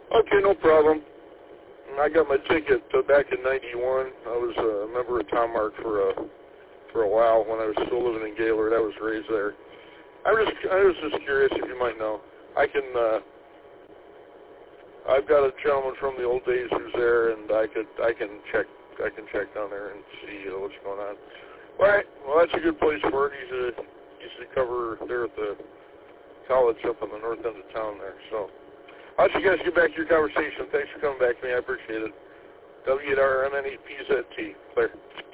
Okay, no problem. I got my ticket back in '91. I was a member of Tom Mark for a while when I was still living in Gaylord. I was raised there. I was just curious if you might know. I've got a gentleman from the old days who's there, and I can check down there and see what's going on. All right. Well, that's a good place for it. He's used to cover there at the college up on the north end of town there. So I'll let you guys get back to your conversation. Thanks for coming back to me. I appreciate it. WRMNEPZT. Claire.